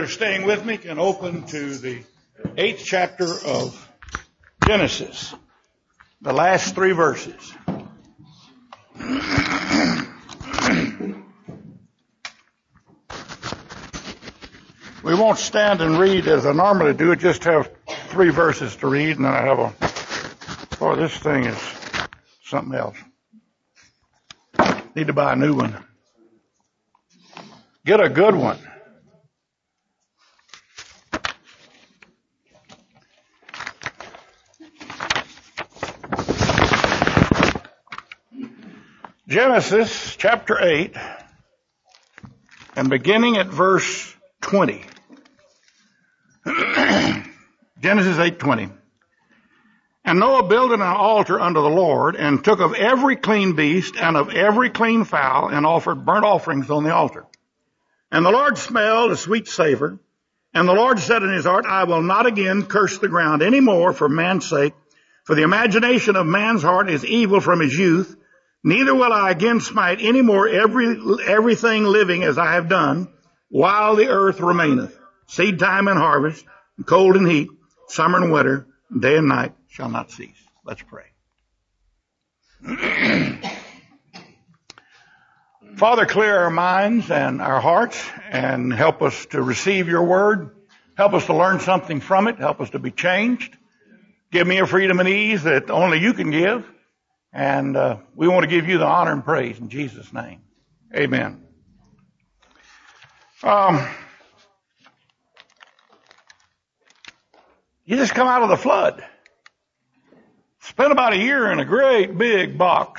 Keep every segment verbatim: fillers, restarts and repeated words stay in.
You're staying with me can open to the eighth chapter of Genesis, the last three verses. We won't stand and read as I normally do. Just have three verses to read, and then I have a, boy, this thing is something else. Need to buy a new one. Get a good one. Genesis chapter eight, and beginning at verse twenty. Genesis eight twenty. And Noah builded an altar unto the Lord, and took of every clean beast and of every clean fowl, and offered burnt offerings on the altar. And the Lord smelled a sweet savor. And the Lord said in his heart, I will not again curse the ground any more for man's sake, for the imagination of man's heart is evil from his youth. Neither will I again smite any more every, everything living as I have done, while the earth remaineth. Seed time and harvest, cold and heat, summer and winter, day and night shall not cease. Let's pray. Father, clear our minds and our hearts and help us to receive your word. Help us to learn something from it. Help us to be changed. Give me a freedom and ease that only you can give. And uh, we want to give you the honor and praise in Jesus' name. Amen. Um, you just come out of the flood. Spent about a year in a great big box.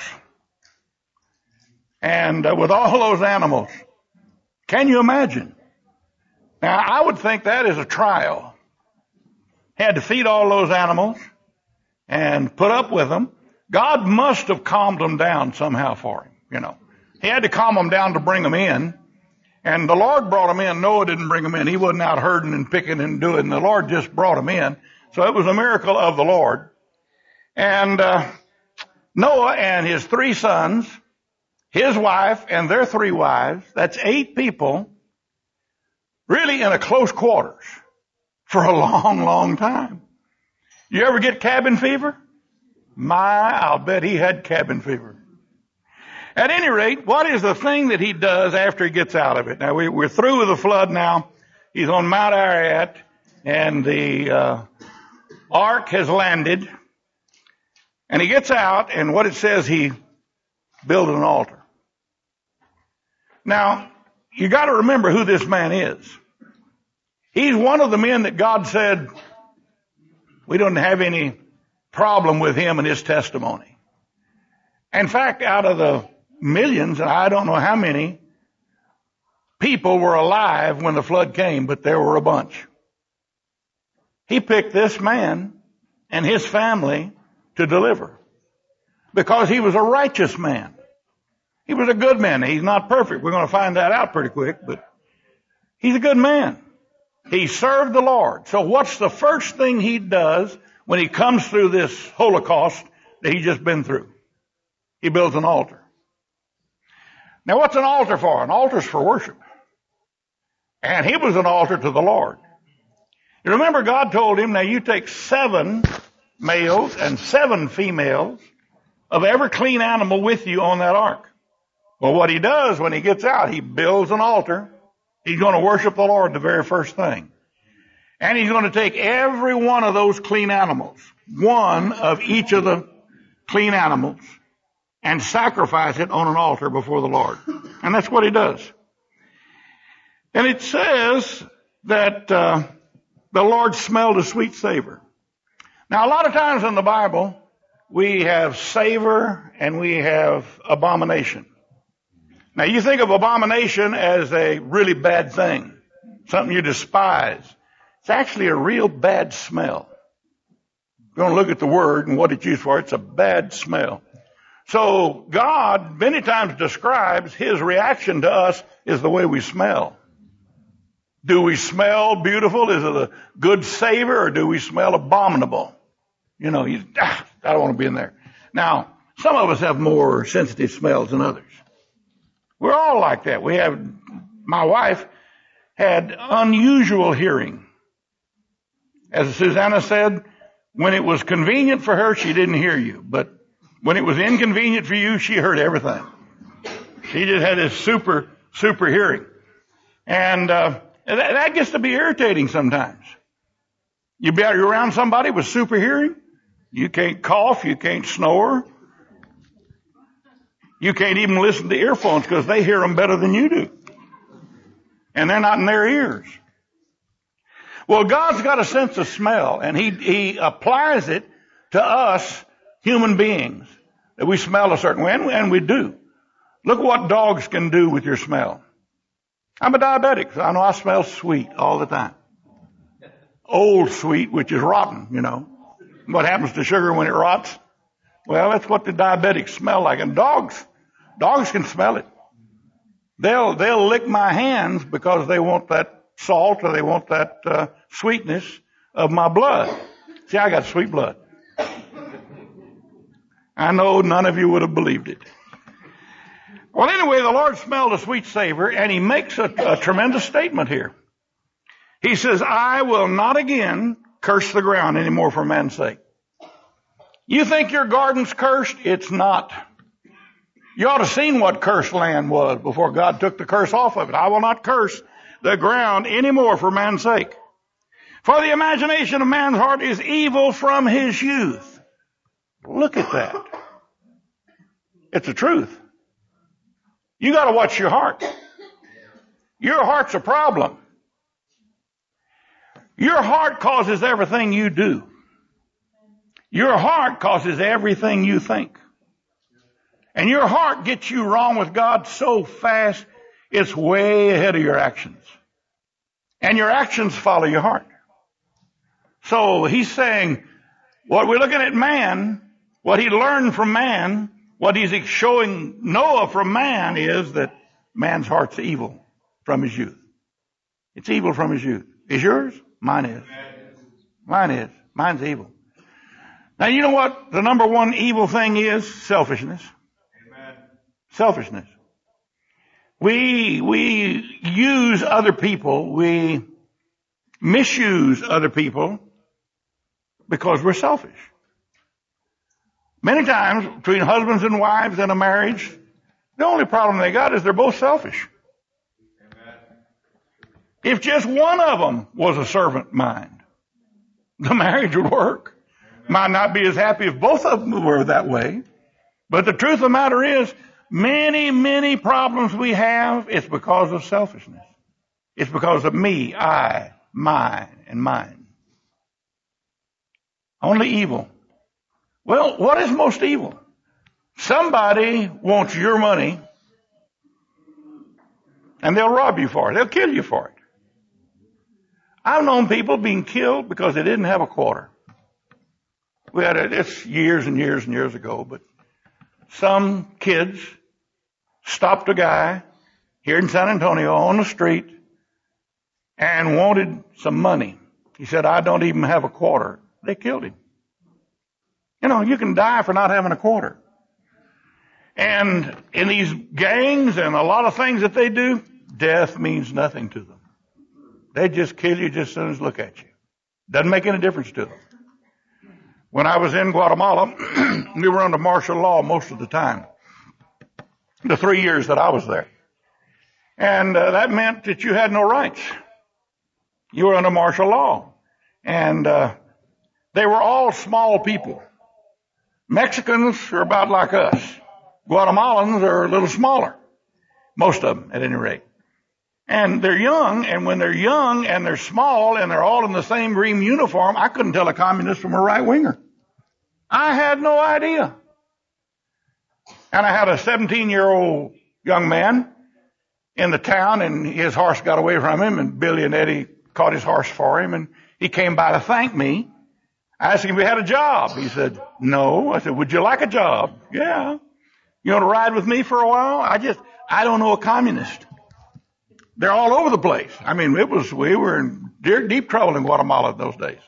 And uh, with all those animals. Can you imagine? Now, I would think that is a trial. Had to feed all those animals and put up with them. God must have calmed them down somehow for him, you know. He had to calm them down to bring them in. And the Lord brought them in. Noah didn't bring them in. He wasn't out herding and picking and doing. The Lord just brought them in. So it was a miracle of the Lord. And uh, Noah and his three sons, his wife and their three wives, that's eight people, really in a close quarters for a long, long time. You ever get cabin fever? My, I'll bet he had cabin fever. At any rate, what is the thing that he does after he gets out of it? Now, we, we're through with the flood now. He's on Mount Ararat, and the uh, ark has landed. And he gets out, and what it says, he built an altar. Now, you got to remember who this man is. He's one of the men that God said, we don't have any problem with him and his testimony. In fact, out of the millions, and I don't know how many people were alive when the flood came, but there were a bunch. He picked this man and his family to deliver because he was a righteous man. He was a good man. He's not perfect. We're going to find that out pretty quick, but he's a good man. He served the Lord. So what's the first thing he does when he comes through this Holocaust that he's just been through? He builds an altar. Now, what's an altar for? An altar's for worship. And he was an altar to the Lord. You remember God told him, now you take seven males and seven females of every clean animal with you on that ark. Well, what he does when he gets out, he builds an altar. He's going to worship the Lord the very first thing. And he's going to take every one of those clean animals, one of each of the clean animals, and sacrifice it on an altar before the Lord. And that's what he does. And it says that uh, the Lord smelled a sweet savor. Now, a lot of times in the Bible, we have savor and we have abomination. Now, you think of abomination as a really bad thing, something you despise. It's actually a real bad smell. You're going to look at the word and what it's used for. It's a bad smell. So God many times describes his reaction to us is the way we smell. Do we smell beautiful? Is it a good savor, or do we smell abominable? You know, you, ah, I don't want to be in there. Now, some of us have more sensitive smells than others. We're all like that. We have, my wife had unusual hearing. As Susanna said, when it was convenient for her, she didn't hear you. But when it was inconvenient for you, she heard everything. She just had this super, super hearing. And uh, that, that gets to be irritating sometimes. You be you're around somebody with super hearing. You can't cough. You can't snore. You can't even listen to earphones because they hear them better than you do. And they're not in their ears. Well, God's got a sense of smell, and He, He applies it to us human beings, that we smell a certain way, and we, and we do. Look what dogs can do with your smell. I'm a diabetic, so I know I smell sweet all the time. Old sweet, which is rotten, you know. What happens to sugar when it rots? Well, that's what the diabetics smell like. And dogs, dogs can smell it. They'll, they'll lick my hands because they want that salt or they want that uh, sweetness of my blood. See, I got sweet blood. I know none of you would have believed it. Well, anyway, the Lord smelled a sweet savor, and He makes a, a tremendous statement here. He says, I will not again curse the ground anymore for man's sake. You think your garden's cursed? It's not. You ought to have seen what cursed land was before God took the curse off of it. I will not curse the ground anymore for man's sake. For the imagination of man's heart is evil from his youth. Look at that. It's the truth. You got to watch your heart. Your heart's a problem. Your heart causes everything you do. Your heart causes everything you think. And your heart gets you wrong with God so fast, it's way ahead of your actions. And your actions follow your heart. So He's saying, what we're looking at man, what he learned from man, what He's showing Noah from man is that man's heart's evil from his youth. It's evil from his youth. Is yours? Mine is. Mine is. Mine's evil. Now, you know what the number one evil thing is? Selfishness. Amen. Selfishness. We, we use other people. We misuse other people because we're selfish. Many times between husbands and wives in a marriage, the only problem they got is they're both selfish. Amen. If just one of them was a servant mind, the marriage would work. Might not be as happy if both of them were that way. But the truth of the matter is, many, many problems we have, it's because of selfishness. It's because of me, I, mine, and mine. Only evil. Well, what is most evil? Somebody wants your money, and they'll rob you for it. They'll kill you for it. I've known people being killed because they didn't have a quarter. We had a, it's years and years and years ago, but some kids stopped a guy here in San Antonio on the street and wanted some money. He said, I don't even have a quarter. They killed him. You know, you can die for not having a quarter. And in these gangs and a lot of things that they do, death means nothing to them. They just kill you just as soon as they look at you. Doesn't make any difference to them. When I was in Guatemala, we were under martial law most of the time. The three years that I was there. And uh, that meant that you had no rights. You were under martial law. And uh, they were all small people. Mexicans are about like us. Guatemalans are a little smaller. Most of them, at any rate. And they're young, and when they're young and they're small and they're all in the same green uniform, I couldn't tell a communist from a right-winger. I had no idea. And I had a seventeen-year-old young man in the town, and his horse got away from him, and Billy and Eddie caught his horse for him, and he came by to thank me. I asked him if he had a job. He said, no. I said, would you like a job? Yeah. You want to ride with me for a while? I just, I don't know a communist. They're all over the place. I mean, it was, we were in deep trouble in Guatemala in those days.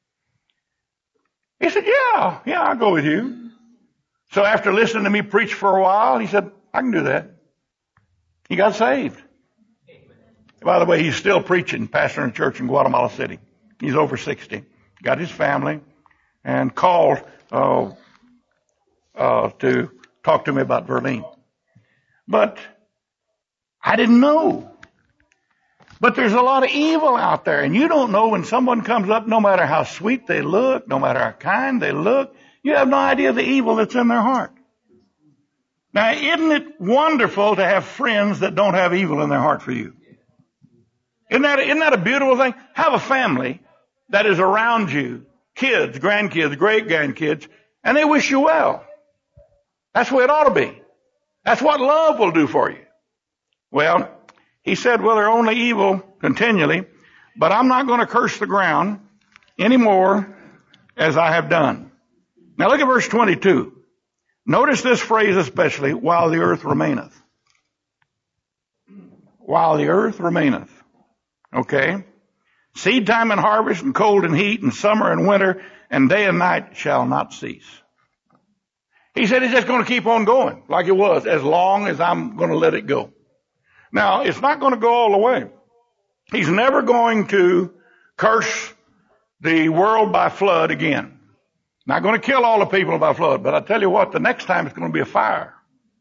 He said, yeah, yeah, I'll go with you. So after listening to me preach for a while, he said, I can do that. He got saved. By the way, he's still preaching, pastoring a church in Guatemala City. He's over sixty. Got his family and called uh, uh, to talk to me about Verlene. But I didn't know. But there's a lot of evil out there, and you don't know when someone comes up, no matter how sweet they look, no matter how kind they look, you have no idea the evil that's in their heart. Now, isn't it wonderful to have friends that don't have evil in their heart for you? Isn't that, isn't that a beautiful thing? Have a family that is around you, kids, grandkids, great-grandkids, and they wish you well. That's the way it ought to be. That's what love will do for you. Well, he said, well, they're only evil continually, but I'm not going to curse the ground anymore as I have done. Now look at verse twenty-two. Notice this phrase especially, while the earth remaineth. While the earth remaineth. Okay? Seed time and harvest and cold and heat and summer and winter and day and night shall not cease. He said it's just going to keep on going like it was as long as I'm going to let it go. Now, it's not going to go all the way. He's never going to curse the world by flood again. Not going to kill all the people by flood, but I tell you what, the next time it's going to be a fire.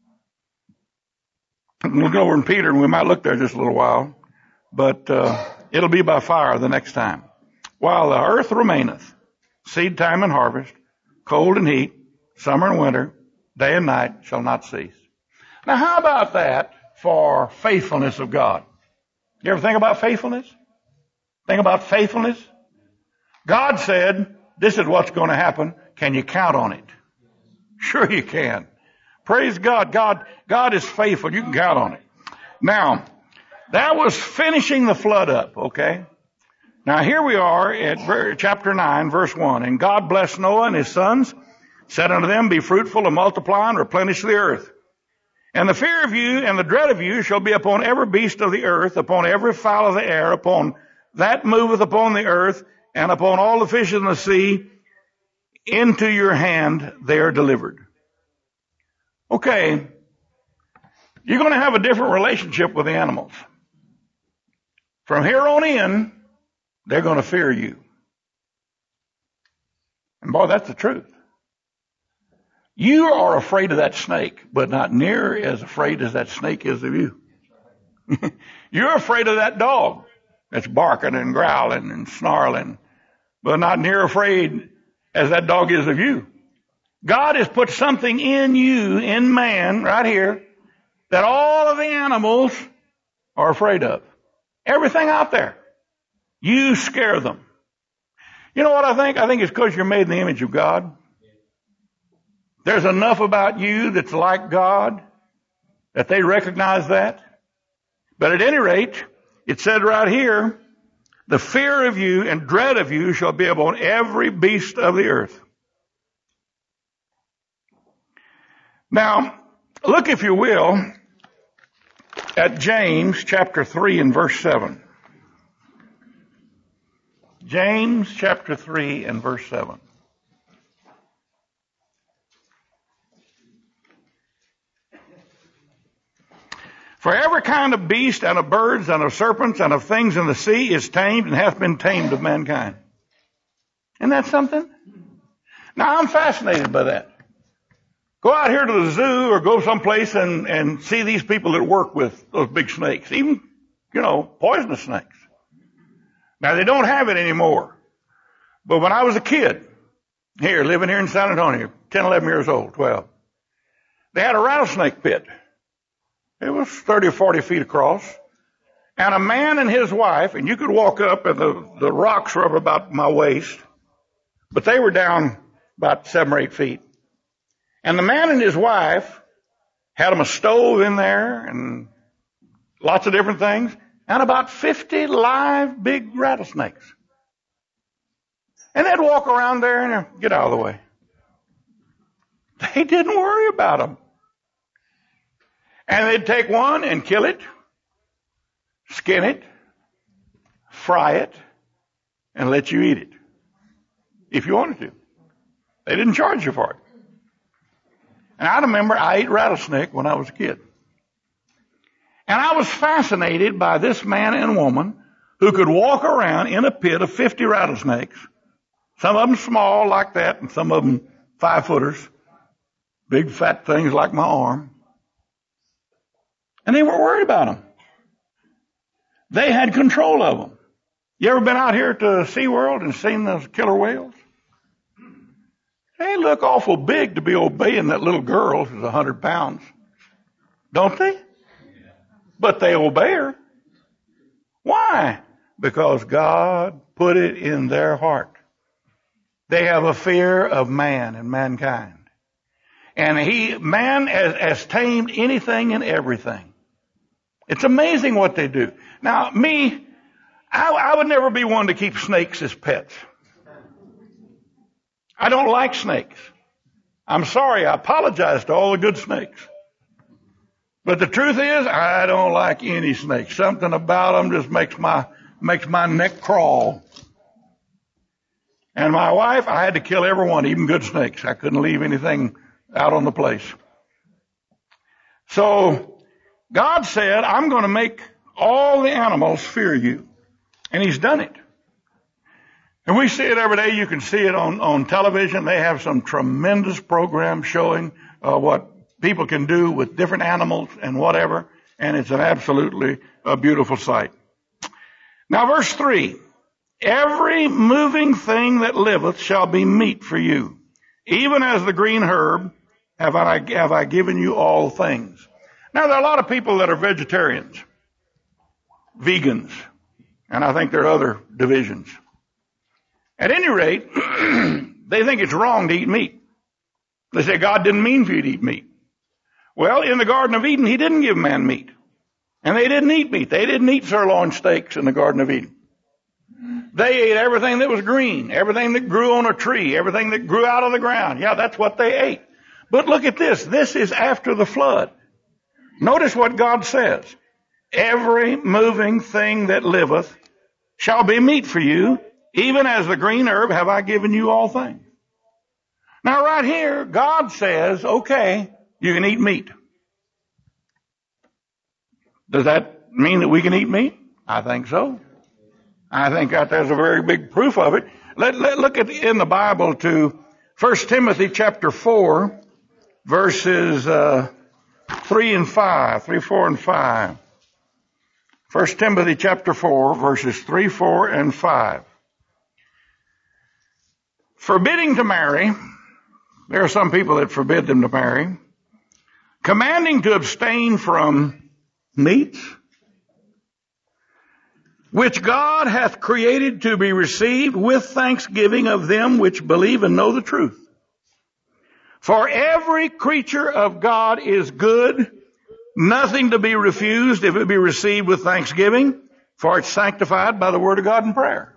We'll go over in Peter and we might look there just a little while, but uh, it'll be by fire the next time. While the earth remaineth, seed time and harvest, cold and heat, summer and winter, day and night shall not cease. Now how about that for faithfulness of God? You ever think about faithfulness? Think about faithfulness? God said, this is what's going to happen. Can you count on it? Sure you can. Praise God. God, God is faithful. You can count on it. Now, that was finishing the flood up, okay? Now here we are at chapter nine, verse one. And God blessed Noah and his sons, said unto them, be fruitful and multiply and replenish the earth. And the fear of you and the dread of you shall be upon every beast of the earth, upon every fowl of the air, upon that moveth upon the earth, and upon all the fish in the sea. Into your hand they are delivered. Okay, you're going to have a different relationship with the animals. From here on in, they're going to fear you. And boy, that's the truth. You are afraid of that snake, but not near as afraid as that snake is of you. You're afraid of that dog that's barking and growling and snarling, but not near afraid as that dog is of you. God has put something in you, in man, right here, that all of the animals are afraid of. Everything out there. You scare them. You know what I think? I think it's because you're made in the image of God. There's enough about you that's like God that they recognize that. But at any rate, it said right here, the fear of you and dread of you shall be upon every beast of the earth. Now, look if you will at James chapter three and verse seven. James chapter three and verse seven. For every kind of beast and of birds and of serpents and of things in the sea is tamed and hath been tamed of mankind. Isn't that something? Now I'm fascinated by that. Go out here to the zoo or go someplace and, and see these people that work with those big snakes, even, you know, poisonous snakes. Now they don't have it anymore. But when I was a kid, here, living here in San Antonio, ten, eleven years old, twelve, they had a rattlesnake pit. It was thirty or forty feet across. And a man and his wife, and you could walk up and the, the rocks were up about my waist, but they were down about seven or eight feet. And the man and his wife had them a stove in there and lots of different things and about fifty live big rattlesnakes. And they'd walk around there and get out of the way. They didn't worry about them. And they'd take one and kill it, skin it, fry it, and let you eat it. If you wanted to. They didn't charge you for it. And I remember I ate rattlesnake when I was a kid. And I was fascinated by this man and woman who could walk around in a pit of fifty rattlesnakes. Some of them small like that, and some of them five footers. Big fat things like my arm. And they weren't worried about them. They had control of them. You ever been out here to SeaWorld and seen those killer whales? They look awful big to be obeying that little girl who's a hundred pounds. Don't they? But they obey her. Why? Because God put it in their heart. They have a fear of man and mankind. And he, man has, has tamed anything and everything. It's amazing what they do. Now, me, I, I would never be one to keep snakes as pets. I don't like snakes. I'm sorry. I apologize to all the good snakes. But the truth is, I don't like any snakes. Something about them just makes my, makes my neck crawl. And my wife, I had to kill every one, even good snakes. I couldn't leave anything out on the place. So God said, I'm going to make all the animals fear you. And he's done it. And we see it every day. You can see it on, on television. They have some tremendous programs showing uh, what people can do with different animals and whatever. And it's an absolutely uh, beautiful sight. Now verse three. Every moving thing that liveth shall be meat for you. Even as the green herb have I, have I given you all things. Now there are a lot of people that are vegetarians, vegans, and I think there are other divisions. At any rate, they think it's wrong to eat meat. They say God didn't mean for you to eat meat. Well, in the Garden of Eden, he didn't give man meat. And they didn't eat meat. They didn't eat sirloin steaks in the Garden of Eden. They ate everything that was green, everything that grew on a tree, everything that grew out of the ground. Yeah, that's what they ate. But look at this. This is after the flood. Notice what God says. Every moving thing that liveth shall be meat for you. Even as the green herb have I given you all things. Now right here, God says, okay, you can eat meat. Does that mean that we can eat meat? I think so. I think that there's a very big proof of it. Let, let look at in the Bible to First Timothy chapter four, verses uh, three and five, three, four, and five. First Timothy chapter four, verses three, four, and five. Forbidding to marry, there are some people that forbid them to marry. Commanding to abstain from meats, which God hath created to be received with thanksgiving of them which believe and know the truth. For every creature of God is good, nothing to be refused if it be received with thanksgiving, for it's sanctified by the word of God and prayer.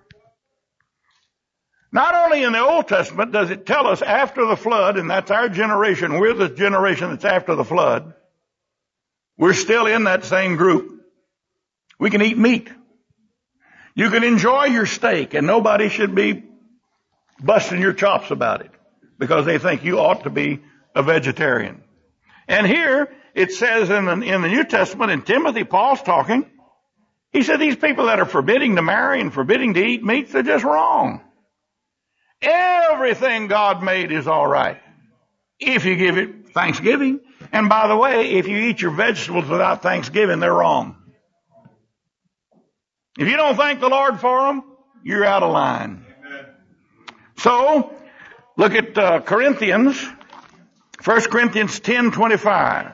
Not only in the Old Testament does it tell us after the flood, and that's our generation, we're the generation that's after the flood, we're still in that same group. We can eat meat. You can enjoy your steak, and nobody should be busting your chops about it because they think you ought to be a vegetarian. And here it says in the, in the New Testament, in Timothy, Paul's talking, he said these people that are forbidding to marry and forbidding to eat meat, they're just wrong. Everything God made is all right if you give it thanksgiving. And by the way, if you eat your vegetables without thanksgiving, they're wrong. If you don't thank the Lord for them, you're out of line. Amen. So, look at uh, Corinthians, First Corinthians ten twenty-five.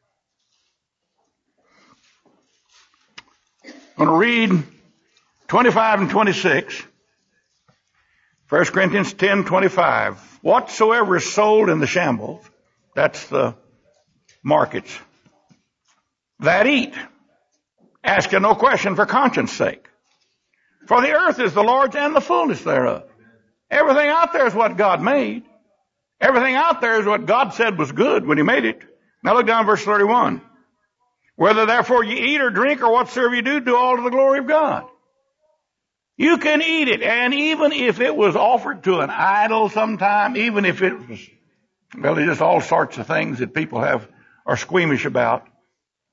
I'm going to read twenty-five and twenty-six. First Corinthians ten twenty-five. Whatsoever is sold in the shambles, that's the markets, that eat, asking no question for conscience sake. For the earth is the Lord's and the fullness thereof. Everything out there is what God made. Everything out there is what God said was good when he made it. Now look down verse thirty-one. Whether therefore you eat or drink or whatsoever you do, do all to the glory of God. You can eat it, and even if it was offered to an idol sometime, even if it was, well, there's just all sorts of things that people have are squeamish about.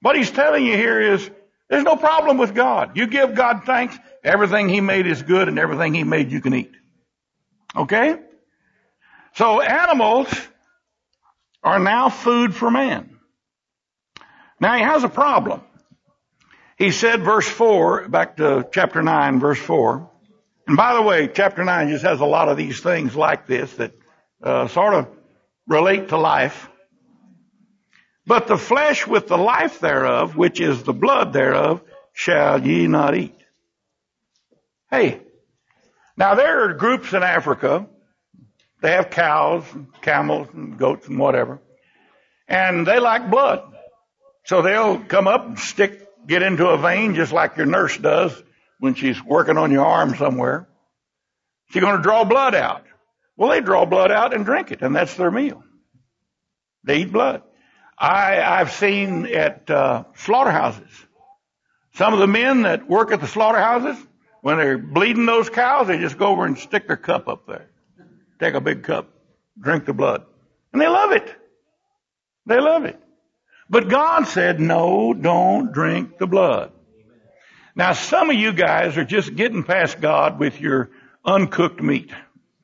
What he's telling you here is there's no problem with God. You give God thanks. Everything he made is good, and everything he made you can eat. Okay? So animals are now food for man. Now he has a problem. He said, verse four, back to chapter nine, verse four. And by the way, chapter nine just has a lot of these things like this that uh, sort of relate to life. But the flesh with the life thereof, which is the blood thereof, shall ye not eat. Hey, now there are groups in Africa. They have cows, and camels, and goats, and whatever. And they like blood. So they'll come up and stick, get into a vein just like your nurse does when she's working on your arm somewhere. She's going to draw blood out. Well, they draw blood out and drink it, and that's their meal. They eat blood. I, I've seen at uh, slaughterhouses, some of the men that work at the slaughterhouses, when they're bleeding those cows, they just go over and stick their cup up there. Take a big cup, drink the blood. And they love it. They love it. But God said, no, don't drink the blood. Now, some of you guys are just getting past God with your uncooked meat.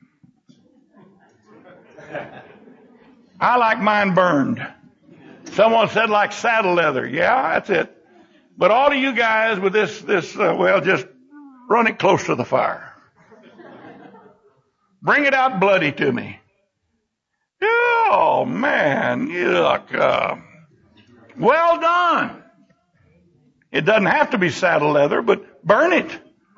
I like mine burned. Someone said like saddle leather. Yeah, that's it. But all of you guys with this, this, uh, well, just run it close to the fire. Bring it out bloody to me. Oh, man, yuck. Uh, well done. It doesn't have to be saddle leather, but burn it.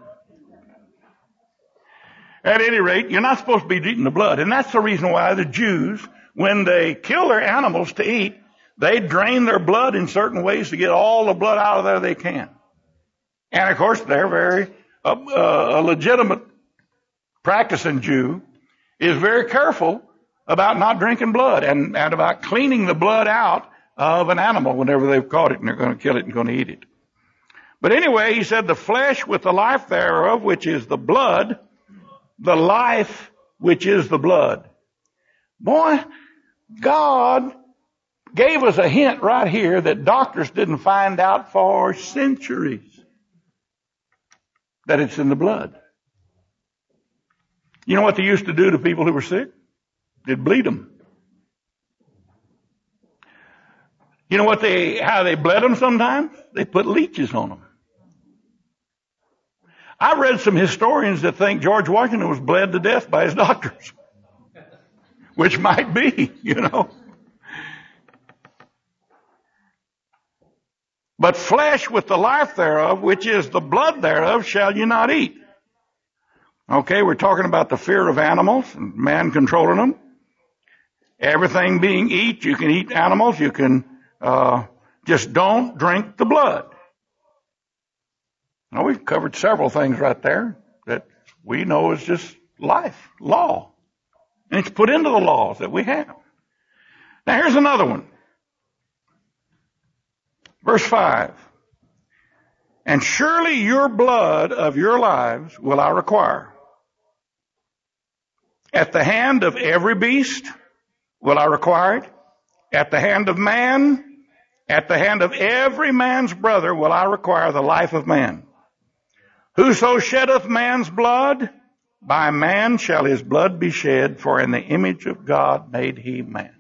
At any rate, you're not supposed to be eating the blood. And that's the reason why the Jews, when they kill their animals to eat, they drain their blood in certain ways to get all the blood out of there they can. And of course, they're very, uh, uh, a legitimate practicing Jew is very careful about not drinking blood and, and about cleaning the blood out of an animal whenever they've caught it and they're going to kill it and going to eat it. But anyway, he said, the flesh with the life thereof, which is the blood, the life which is the blood. Boy, God gave us a hint right here that doctors didn't find out for centuries, that it's in the blood. You know what they used to do to people who were sick? They'd bleed them. You know what they, how they bled them sometimes? They put leeches on them. I read some historians that think George Washington was bled to death by his doctors. Which might be, you know. But flesh with the life thereof, which is the blood thereof, shall you not eat. Okay, we're talking about the fear of animals and man controlling them. Everything being eat, you can eat animals, you can, uh, just don't drink the blood. Now, we've covered several things right there that we know is just life, law. And it's put into the laws that we have. Now, here's another one. Verse five. And surely your blood of your lives will I require. At the hand of every beast will I require it. At the hand of man, at the hand of every man's brother will I require the life of man. Whoso sheddeth man's blood, by man shall his blood be shed, for in the image of God made he man.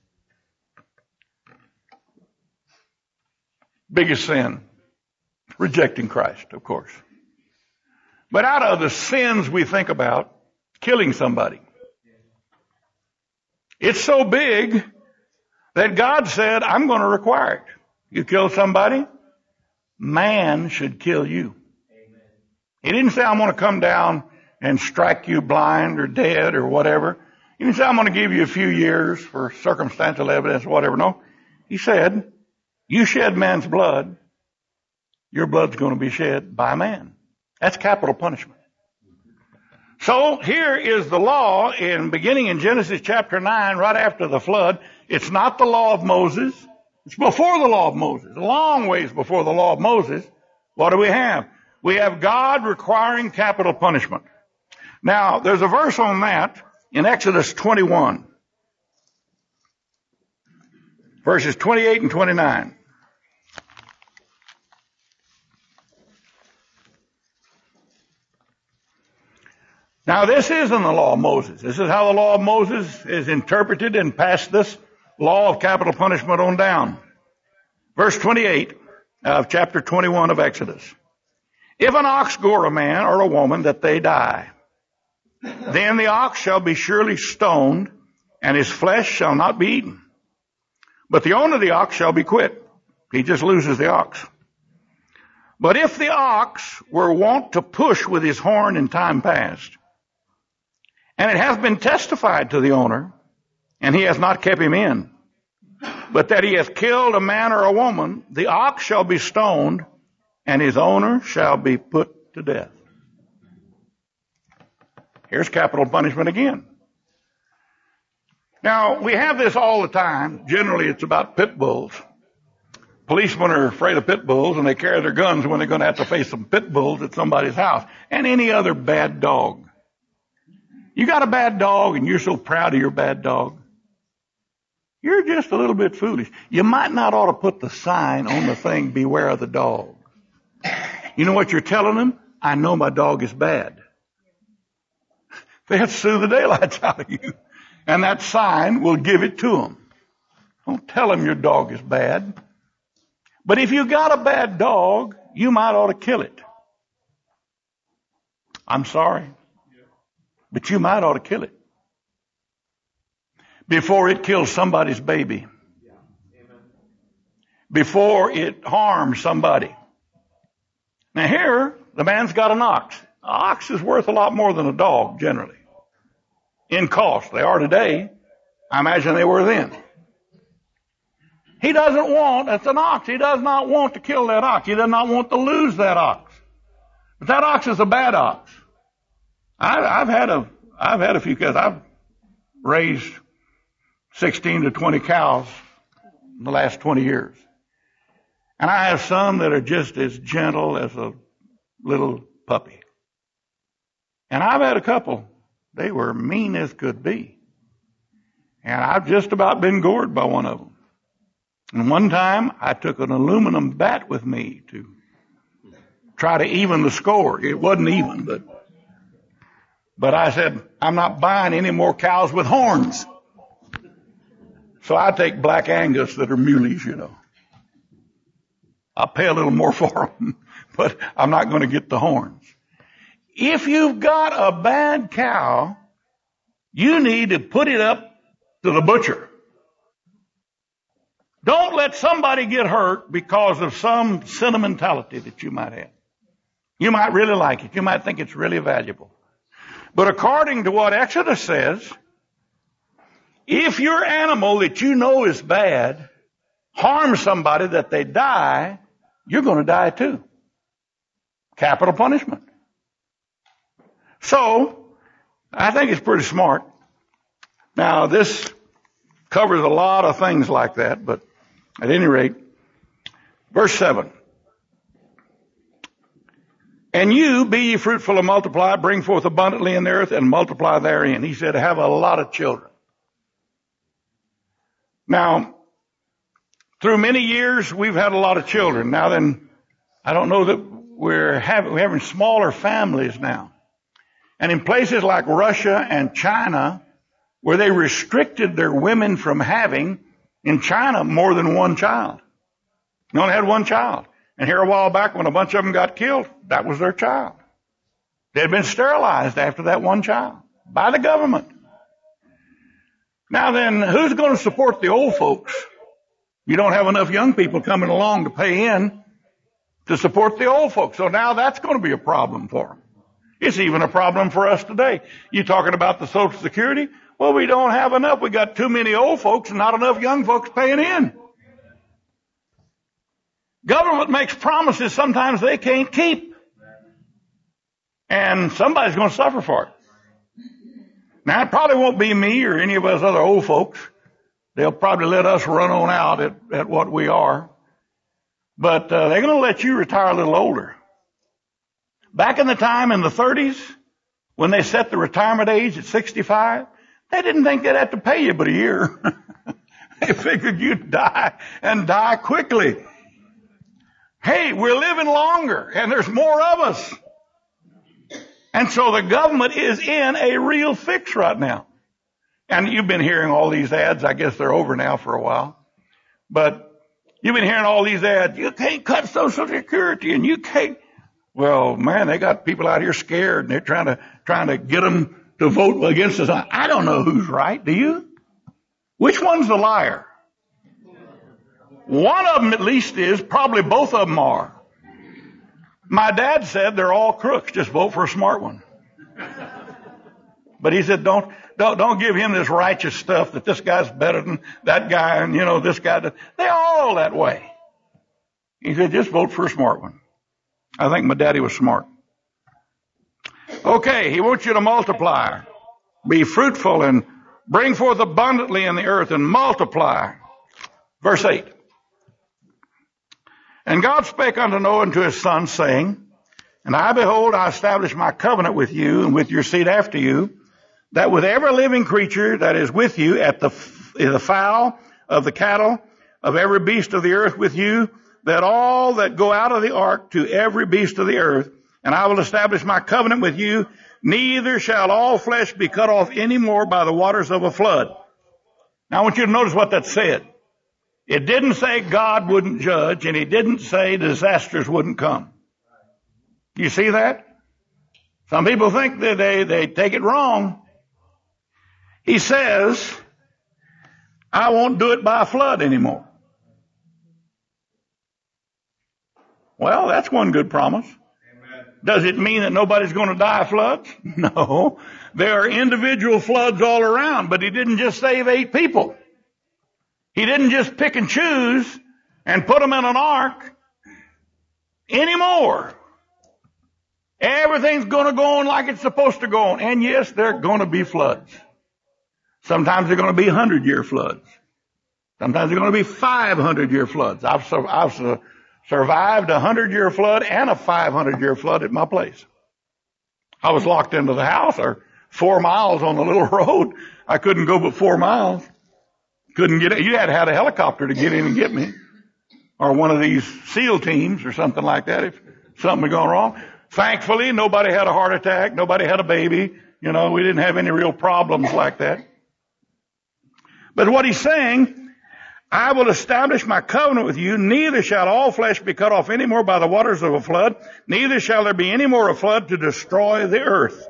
Biggest sin, rejecting Christ, of course. But out of the sins we think about, killing somebody. It's so big that God said, I'm going to require it. You kill somebody, man should kill you. Amen. He didn't say, I'm going to come down and strike you blind or dead or whatever. He didn't say, I'm going to give you a few years for circumstantial evidence or whatever. No. He said, you shed man's blood, your blood's going to be shed by man. That's capital punishment. So here is the law in beginning in Genesis chapter nine, right after the flood. It's not the law of Moses. It's before the law of Moses, a long ways before the law of Moses. What do we have? We have God requiring capital punishment. Now, there's a verse on that in Exodus twenty-one, verses twenty-eight and twenty-nine. Now this isn't the law of Moses. This is how the law of Moses is interpreted and passed this law of capital punishment on down. Verse twenty-eight of chapter twenty-one of Exodus. If an ox gore a man or a woman that they die, then the ox shall be surely stoned, and his flesh shall not be eaten. But the owner of the ox shall be quit. He just loses the ox. But if the ox were wont to push with his horn in time past, and it hath been testified to the owner, and he hath not kept him in, but that he hath killed a man or a woman, the ox shall be stoned, and his owner shall be put to death. Here's capital punishment again. Now, we have this all the time. Generally, it's about pit bulls. Policemen are afraid of pit bulls, and they carry their guns when they're going to have to face some pit bulls at somebody's house, and any other bad dog. You got a bad dog, and you're so proud of your bad dog. You're just a little bit foolish. You might not ought to put the sign on the thing, beware of the dog. You know what you're telling them? I know my dog is bad. They'll sue the daylights out of you. And that sign will give it to them. Don't tell them your dog is bad. But if you got a bad dog, you might ought to kill it. I'm sorry. But you might ought to kill it. Before it kills somebody's baby. Before it harms somebody. Now here, the man's got an ox. An ox is worth a lot more than a dog, generally. In cost. They are today. I imagine they were then. He doesn't want, it's an ox. He does not want to kill that ox. He does not want to lose that ox. But that ox is a bad ox. I, I've had a, I've had a few cows. I've raised sixteen to twenty cows in the last twenty years. And I have some that are just as gentle as a little puppy. And I've had a couple. They were mean as could be. And I've just about been gored by one of them. And one time I took an aluminum bat with me to try to even the score. It wasn't even, but, but I said, I'm not buying any more cows with horns. So I take Black Angus that are muleys, you know. I'll pay a little more for them, but I'm not going to get the horns. If you've got a bad cow, you need to put it up to the butcher. Don't let somebody get hurt because of some sentimentality that you might have. You might really like it. You might think it's really valuable. But according to what Exodus says, if your animal that you know is bad harms somebody that they die, you're going to die too. Capital punishment. So, I think it's pretty smart. Now, this covers a lot of things like that, but at any rate, verse seven. And you, be ye fruitful and multiply, bring forth abundantly in the earth and multiply therein. He said, have a lot of children. Now, through many years, we've had a lot of children. Now then, I don't know that we're having, we're having smaller families now. And in places like Russia and China, where they restricted their women from having, in China, more than one child. They only had one child. And here a while back, when a bunch of them got killed, that was their child. They had been sterilized after that one child by the government. Now then, who's going to support the old folks? You don't have enough young people coming along to pay in to support the old folks. So now that's going to be a problem for them. It's even a problem for us today. You talking about the Social Security? Well, we don't have enough. We got too many old folks and not enough young folks paying in. Government makes promises sometimes they can't keep. And somebody's going to suffer for it. Now, it probably won't be me or any of us other old folks. They'll probably let us run on out at, at what we are. But uh, they're going to let you retire a little older. Back in the time in the thirties, when they set the retirement age at sixty-five, they didn't think they'd have to pay you but a year. They figured you'd die and die quickly. Hey, we're living longer and there's more of us. And so the government is in a real fix right now. And you've been hearing all these ads. I guess they're over now for a while. But you've been hearing all these ads. You can't cut Social Security and you can't. Well, man, they got people out here scared and they're trying to, trying to get them to vote against us. I don't know who's right. Do you? Which one's the liar? One of them at least is. Probably both of them are. My dad said they're all crooks. Just vote for a smart one. But he said, don't, don't, don't give him this righteous stuff that this guy's better than that guy and, you know, this guy. They're all that way. He said, just vote for a smart one. I think my daddy was smart. Okay, he wants you to multiply. Be fruitful and bring forth abundantly in the earth and multiply. Verse eight. And God spake unto Noah and to his sons, saying, And I, behold, I establish my covenant with you and with your seed after you, that with every living creature that is with you, at the, the fowl of the cattle, of every beast of the earth with you, that all that go out of the ark to every beast of the earth, and I will establish my covenant with you, neither shall all flesh be cut off any more by the waters of a flood. Now I want you to notice what that said. It didn't say God wouldn't judge, and it didn't say disasters wouldn't come. You see that? Some people think that they, they take it wrong. He says, I won't do it by a flood anymore. Well, that's one good promise. Amen. Does it mean that nobody's going to die of floods? No. There are individual floods all around, but he didn't just save eight people. He didn't just pick and choose and put them in an ark anymore. Everything's going to go on like it's supposed to go on. And yes, there are going to be floods. Sometimes they're going to be hundred-year floods. Sometimes they're going to be five hundred year floods. I've, I've survived a hundred-year flood and a five hundred year flood at my place. I was locked into the house, or four miles on the little road. I couldn't go but four miles. Couldn't get it. You had to have a helicopter to get in and get me. Or one of these SEAL teams or something like that if something had gone wrong. Thankfully, nobody had a heart attack. Nobody had a baby. You know, we didn't have any real problems like that. But what he's saying, I will establish my covenant with you. Neither shall all flesh be cut off any more by the waters of a flood. Neither shall there be any more a flood to destroy the earth.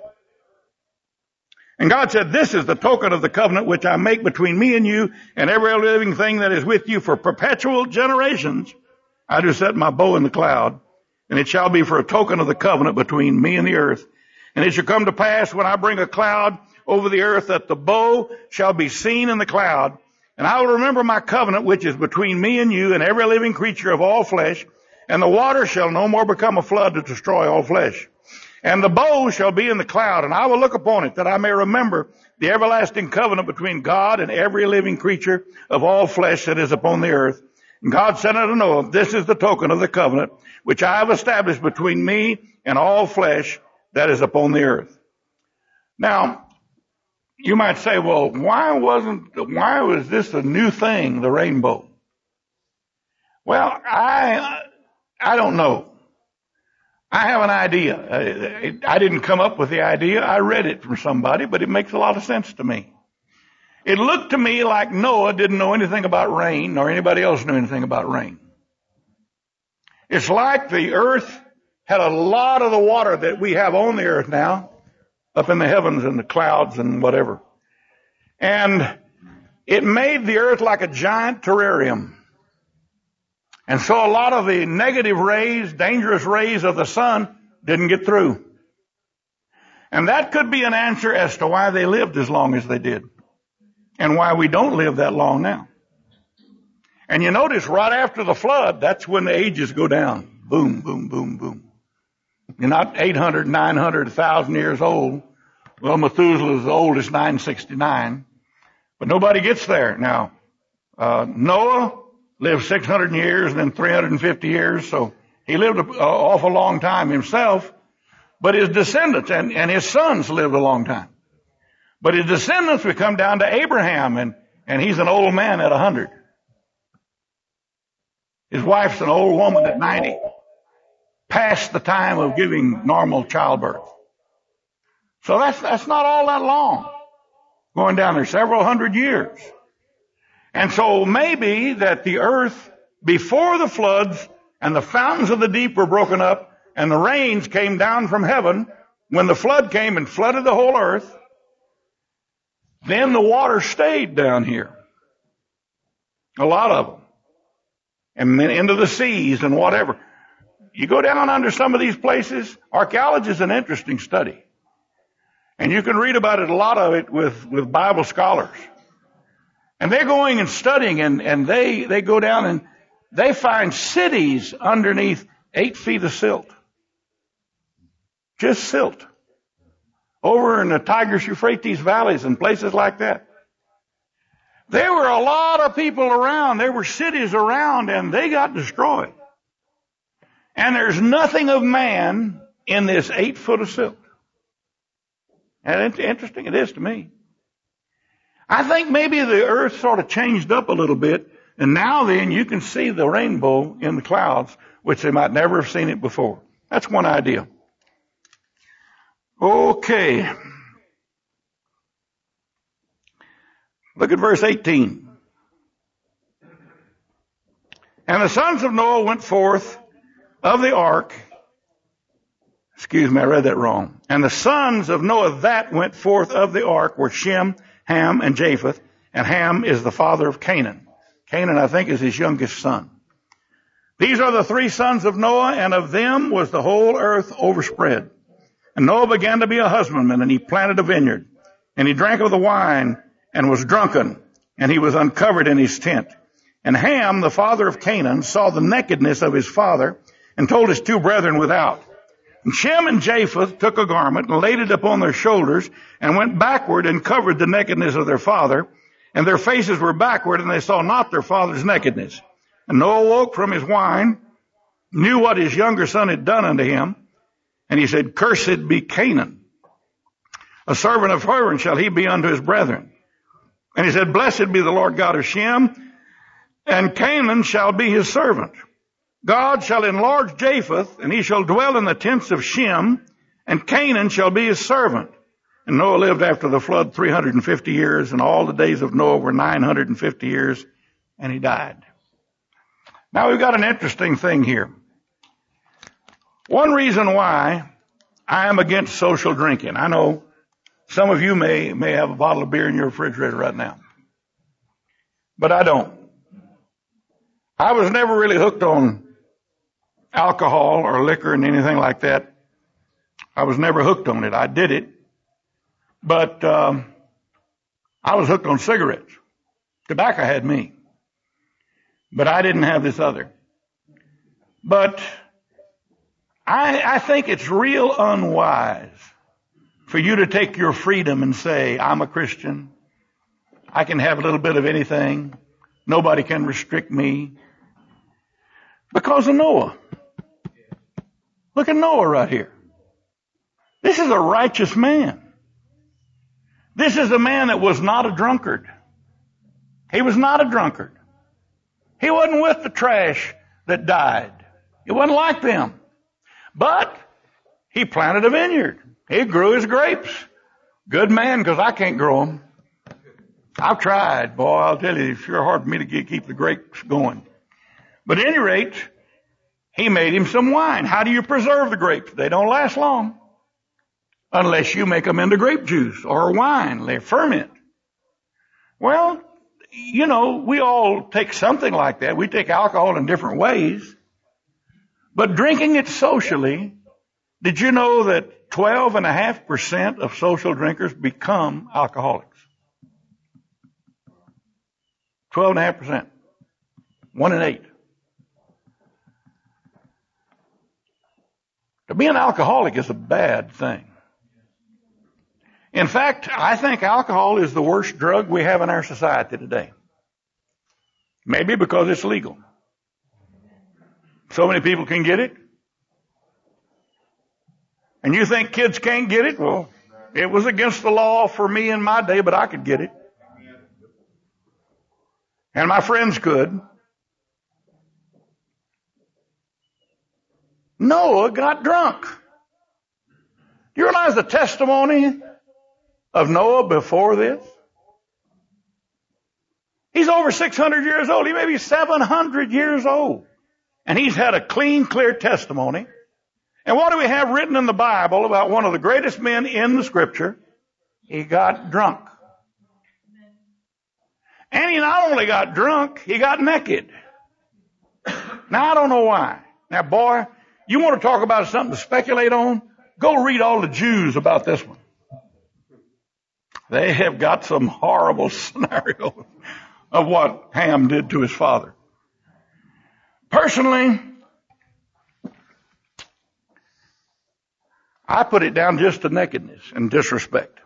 And God said, this is the token of the covenant which I make between me and you and every living thing that is with you for perpetual generations. I do set my bow in the cloud, and it shall be for a token of the covenant between me and the earth. And it shall come to pass when I bring a cloud over the earth that the bow shall be seen in the cloud. And I will remember my covenant which is between me and you and every living creature of all flesh. And the water shall no more become a flood to destroy all flesh. And the bow shall be in the cloud, and I will look upon it, that I may remember the everlasting covenant between God and every living creature of all flesh that is upon the earth. And God said unto Noah, this is the token of the covenant which I have established between me and all flesh that is upon the earth. Now, you might say, well, why wasn't, why was this a new thing, the rainbow? Well, I, I don't know. I have an idea. I didn't come up with the idea. I read it from somebody, but it makes a lot of sense to me. It looked to me like Noah didn't know anything about rain, nor anybody else knew anything about rain. It's like the earth had a lot of the water that we have on the earth now, up in the heavens and the clouds and whatever. And it made the earth like a giant terrarium. And so a lot of the negative rays, dangerous rays of the sun didn't get through. And that could be an answer as to why they lived as long as they did. And why we don't live that long now. And you notice right after the flood, that's when the ages go down. Boom, boom, boom, boom. You're not eight hundred, nine hundred, one thousand years old. Well, Methuselah's the oldest, nine sixty-nine. But nobody gets there. Now, uh, Noah lived six hundred years and then three hundred fifty years. So he lived an awful long time himself. But his descendants and, and his sons lived a long time. But his descendants would come down to Abraham, and, and he's an old man at one hundred. His wife's an old woman at ninety. Past the time of giving normal childbirth. So that's, that's not all that long. Going down there several hundred years. And so maybe that the earth before the floods and the fountains of the deep were broken up and the rains came down from heaven, when the flood came and flooded the whole earth, then the water stayed down here. A lot of them. And then into the seas and whatever. You go down under some of these places, archaeology is an interesting study. And you can read about it, a lot of it, with, with Bible scholars. And they're going and studying, and, and they, they go down and they find cities underneath eight feet of silt. Just silt. Over in the Tigris-Euphrates valleys and places like that. There were a lot of people around. There were cities around, and they got destroyed. And there's nothing of man in this eight foot of silt. And it's interesting it is to me. I think maybe the earth sort of changed up a little bit, and now then you can see the rainbow in the clouds, which they might never have seen it before. That's one idea. Okay. Look at verse eighteen. And the sons of Noah went forth of the ark. Excuse me, I read that wrong. And the sons of Noah that went forth of the ark were Shem, Ham, and Japheth. And Ham is the father of Canaan. Canaan, I think, is his youngest son. These are the three sons of Noah, and of them was the whole earth overspread. And Noah began to be a husbandman, and he planted a vineyard. And he drank of the wine, and was drunken, and he was uncovered in his tent. And Ham, the father of Canaan, saw the nakedness of his father, and told his two brethren without. And Shem and Japheth took a garment, and laid it upon their shoulders, and went backward, and covered the nakedness of their father. And their faces were backward, and they saw not their father's nakedness. And Noah woke from his wine, knew what his younger son had done unto him, and he said, Cursed be Canaan. A servant of Haran shall he be unto his brethren. And he said, Blessed be the Lord God of Shem, and Canaan shall be his servant. God shall enlarge Japheth, and he shall dwell in the tents of Shem, and Canaan shall be his servant. And Noah lived after the flood three hundred fifty years, and all the days of Noah were nine hundred fifty years, and he died. Now we've got an interesting thing here. One reason why I am against social drinking. I know some of you may, may have a bottle of beer in your refrigerator right now. But I don't. I was never really hooked on alcohol or liquor and anything like that. I was never hooked on it. I did it. But um, I was hooked on cigarettes. Tobacco had me. But I didn't have this other. But I, I think it's real unwise for you to take your freedom and say, I'm a Christian. I can have a little bit of anything. Nobody can restrict me. Because of Noah. Look at Noah right here. This is a righteous man. This is a man that was not a drunkard. He was not a drunkard. He wasn't with the trash that died. It wasn't like them. But he planted a vineyard. He grew his grapes. Good man, because I can't grow them. I've tried. Boy, I'll tell you, it's sure hard for me to get, keep the grapes going. But at any rate, he made him some wine. How do you preserve the grapes? They don't last long. Unless you make them into grape juice or wine. They ferment. Well, you know, we all take something like that. We take alcohol in different ways. But drinking it socially, did you know that twelve point five percent of social drinkers become alcoholics? twelve point five percent. One in eight. To be an alcoholic is a bad thing. In fact, I think alcohol is the worst drug we have in our society today. Maybe because it's legal. So many people can get it. And you think kids can't get it? Well, it was against the law for me in my day, but I could get it. And my friends could. Noah got drunk. You realize the testimony of Noah before this? He's over six hundred years old. He may be seven hundred years old. And he's had a clean, clear testimony. And what do we have written in the Bible about one of the greatest men in the Scripture? He got drunk. And he not only got drunk, he got naked. Now, I don't know why. Now, boy, you want to talk about something to speculate on? Go read all the Jews about this one. They have got some horrible scenarios of what Ham did to his father. Personally, I put it down just to nakedness and disrespect.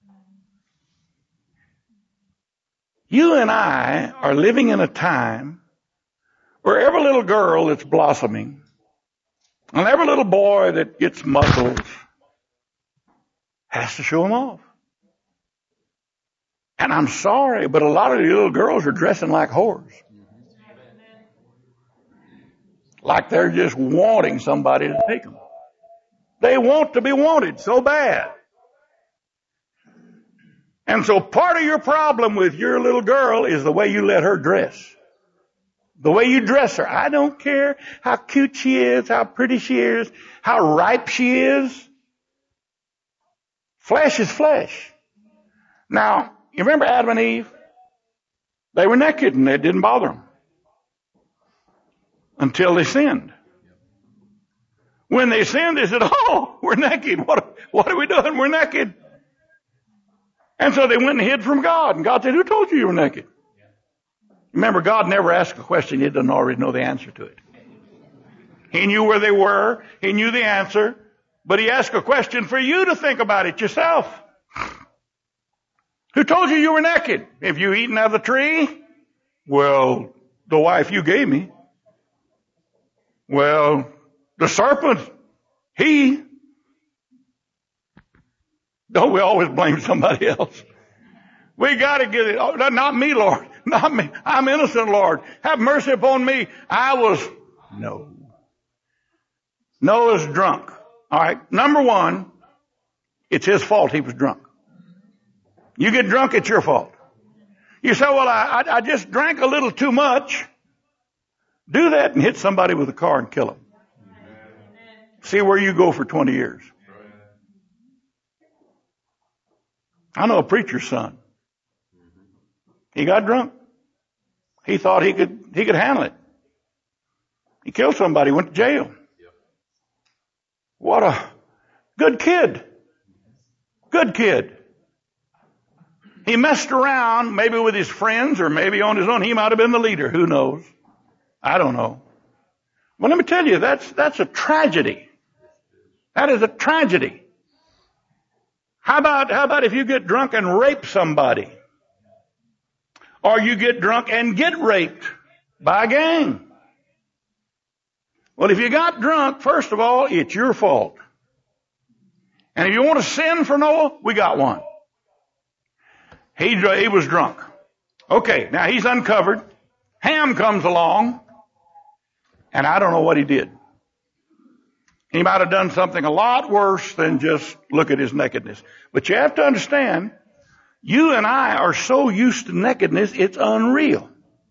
You and I are living in a time where every little girl that's blossoming and every little boy that gets muscles has to show them off. And I'm sorry, but a lot of the little girls are dressing like whores. Like they're just wanting somebody to take them. They want to be wanted so bad. And so part of your problem with your little girl is the way you let her dress. The way you dress her. I don't care how cute she is, how pretty she is, how ripe she is. Flesh is flesh. Now, you remember Adam and Eve? They were naked and it didn't bother them. Until they sinned. When they sinned, they said, oh, we're naked. What, what are we doing? We're naked. And so they went and hid from God. And God said, who told you you were naked? Remember, God never asked a question He doesn't already know the answer to it. He knew where they were. He knew the answer. But He asked a question for you to think about it yourself. Who told you you were naked? Have you eaten of the tree? Well, the wife you gave me. Well, the serpent, he. Don't we always blame somebody else? We got to get it. Oh, not me, Lord. Not me. I'm innocent, Lord. Have mercy upon me. I was. No. Noah's drunk. All right. Number one, it's his fault he was drunk. You get drunk, it's your fault. You say, well, I, I, I just drank a little too much. Do that and hit somebody with a car and kill them. See where you go for twenty years. I know a preacher's son. He got drunk. He thought he could, he could handle it. He killed somebody, went to jail. What a good kid. Good kid. He messed around, maybe with his friends or maybe on his own. He might have been the leader. Who knows? I don't know. But let me tell you, that's, that's a tragedy. That is a tragedy. How about, how about if you get drunk and rape somebody? Or you get drunk and get raped by a gang? Well, if you got drunk, first of all, it's your fault. And if you want to sin for Noah, we got one. He, he was drunk. Okay, now he's uncovered. Ham comes along. And I don't know what he did. He might have done something a lot worse than just look at his nakedness. But you have to understand, you and I are so used to nakedness, it's unreal.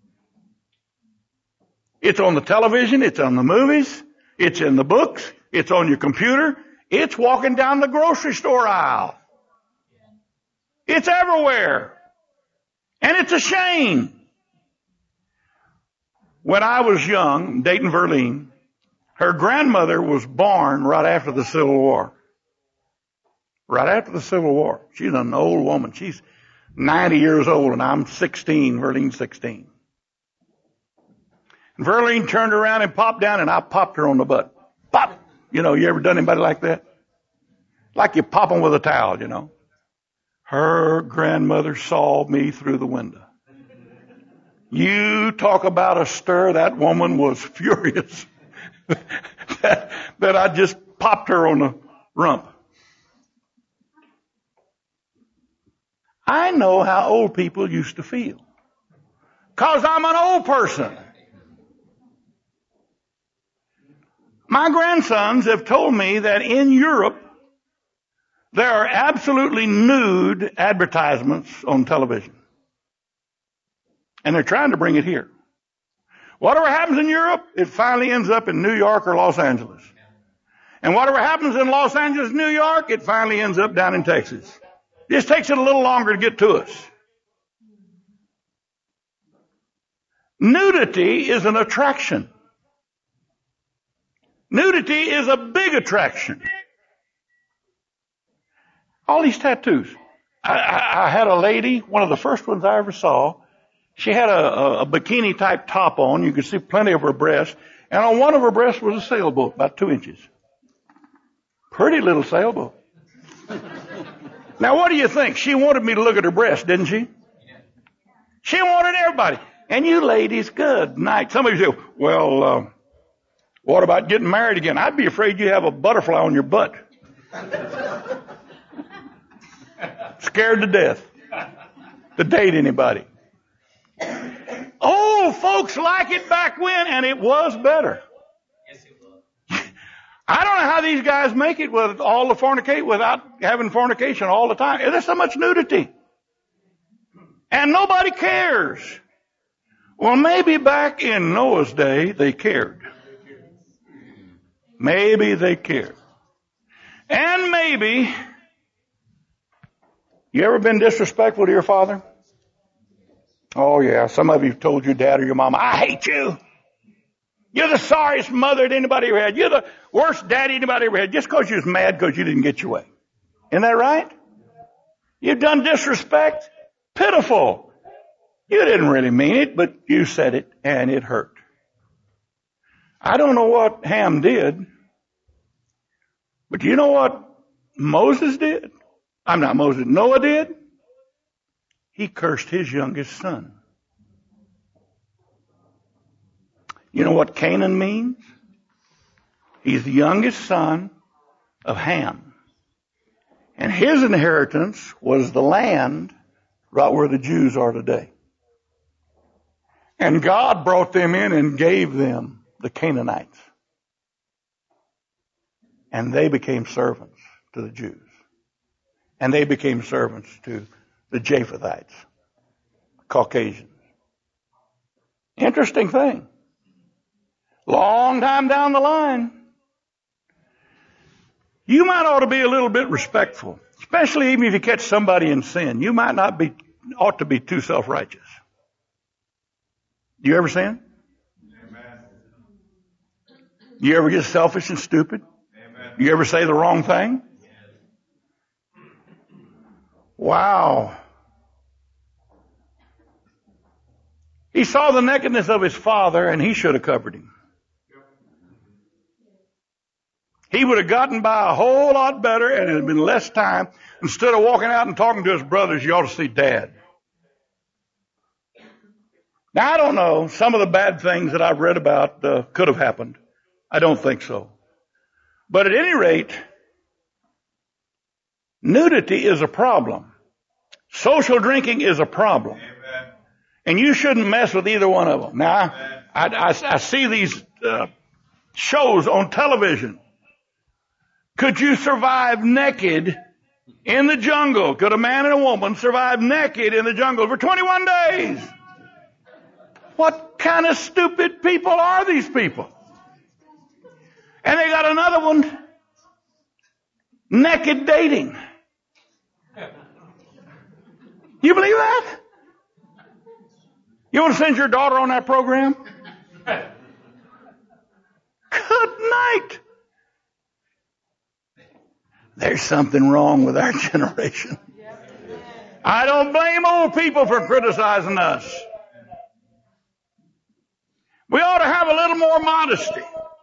It's on the television, it's on the movies, it's in the books, it's on your computer, it's walking down the grocery store aisle. It's everywhere. And it's a shame. When I was young, dating Verlene, her grandmother was born right after the Civil War. Right after the Civil War. She's an old woman. She's ninety years old and I'm sixteen, Verlene's sixteen. And Verlene turned around and popped down and I popped her on the butt. Pop! You know, you ever done anybody like that? Like you pop them with a towel, you know. Her grandmother saw me through the window. You talk about a stir, that woman was furious that, that I just popped her on the rump. I know how old people used to feel. 'Cause I'm an old person. My grandsons have told me that in Europe, There are absolutely nude advertisements on television. And they're trying to bring it here. Whatever happens in Europe, it finally ends up in New York or Los Angeles. And whatever happens in Los Angeles, New York, it finally ends up down in Texas. It just takes it a little longer to get to us. Nudity is an attraction. Nudity is a big attraction. All these tattoos. I, I, I had a lady, one of the first ones I ever saw. She had a, a, a bikini type top on. You could see plenty of her breasts. And on one of her breasts was a sailboat, about two inches. Pretty little sailboat. Now what do you think? She wanted me to look at her breast, didn't she? She wanted everybody. And you ladies, good night. Some of you say, well, uh, what about getting married again? I'd be afraid you have a butterfly on your butt. Scared to death to date anybody. Oh, folks like it back when, and it was better. Yes, it was. I don't know how these guys make it with all the fornicate without having fornication all the time. There's so much nudity. And nobody cares. Well, maybe back in Noah's day, they cared. Maybe they cared. And maybe, you ever been disrespectful to your father? Oh yeah, some of you have told your dad or your mama, I hate you. You're the sorriest mother that anybody ever had. You're the worst daddy anybody ever had, just because you was mad because you didn't get your way. Isn't that right? You've done disrespect. Pitiful. You didn't really mean it, but you said it, and it hurt. I don't know what Ham did, but you know what Moses did? I'm not Moses. Noah did? He cursed his youngest son. You know what Canaan means? He's the youngest son of Ham. And his inheritance was the land right where the Jews are today. And God brought them in and gave them the Canaanites. And they became servants to the Jews. And they became servants to the Japhethites, Caucasians. Interesting thing. Long time down the line, you might ought to be a little bit respectful, especially even if you catch somebody in sin. You might not be, ought to be too self-righteous. You ever sin? Amen. You ever get selfish and stupid? Amen. You ever say the wrong thing? Wow. He saw the nakedness of his father, and he should have covered him. He would have gotten by a whole lot better, and it would have been less time. Instead of walking out and talking to his brothers, you ought to see Dad. Now, I don't know. Some of the bad things that I've read about uh, could have happened. I don't think so. But at any rate, nudity is a problem. Social drinking is a problem. Amen. And you shouldn't mess with either one of them. Now, I, I, I see these uh, shows on television. Could you survive naked in the jungle? Could a man and a woman survive naked in the jungle for twenty-one days? What kind of stupid people are these people? And they got another one, naked dating. You believe that? You want to send your daughter on that program? Good night. There's something wrong with our generation. I don't blame old people for criticizing us. We ought to have a little more modesty.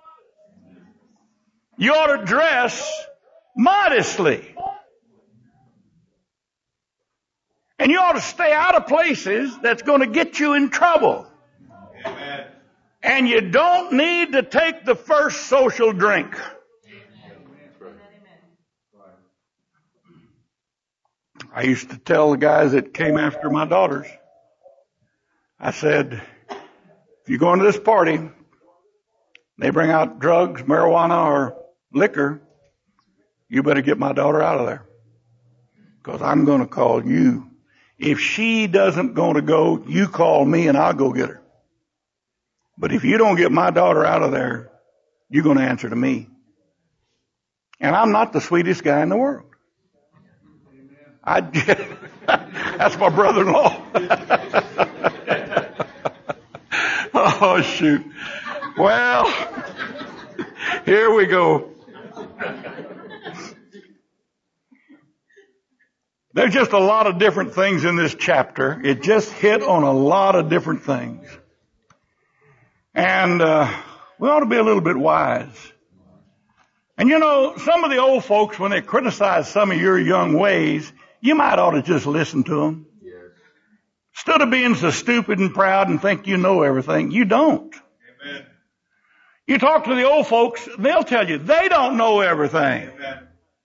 You ought to dress modestly. And you ought to stay out of places that's going to get you in trouble. Amen. And you don't need to take the first social drink. I used to tell the guys that came after my daughters, I said, if you go into this party, they bring out drugs, marijuana, or liquor, you better get my daughter out of there. because I'm going to call you. If she doesn't going to go, you call me and I'll go get her. But if you don't get my daughter out of there, you're going to answer to me. And I'm not the sweetest guy in the world. I that's my brother-in-law. Oh, shoot. Well, here we go. There's just a lot of different things in this chapter. It just hit on a lot of different things. And uh, we ought to be a little bit wise. And you know, some of the old folks, when they criticize some of your young ways, you might ought to just listen to them. Yes. Instead of being so stupid and proud and think you know everything, you don't. Amen. You talk to the old folks, they'll tell you they don't know everything. Amen.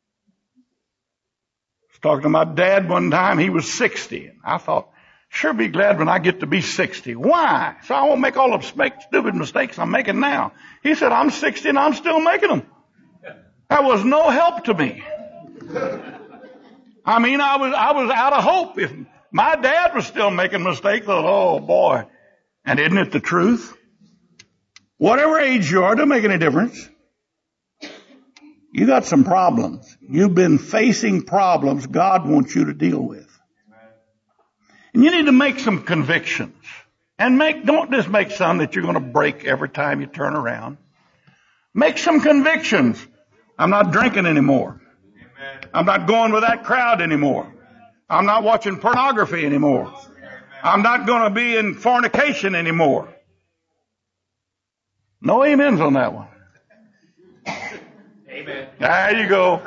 I was talking to my dad one time, he was sixty. And I thought, sure be glad when I get to be sixty. Why? So I won't make all the stupid mistakes I'm making now. He said, I'm sixty and I'm still making them. That was no help to me. I mean, I was, I was out of hope. If my dad was still making mistakes, I thought, oh boy. And isn't it the truth? Whatever age you are, doesn't make any difference. You got some problems. You've been facing problems God wants you to deal with. And you need to make some convictions. And make, don't just make some that you're going to break every time you turn around. Make some convictions. I'm not drinking anymore. I'm not going with that crowd anymore. I'm not watching pornography anymore. I'm not going to be in fornication anymore. No amens on that one. Amen. There you go.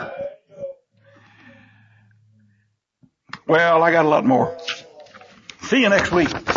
Well, I got a lot more. See you next week.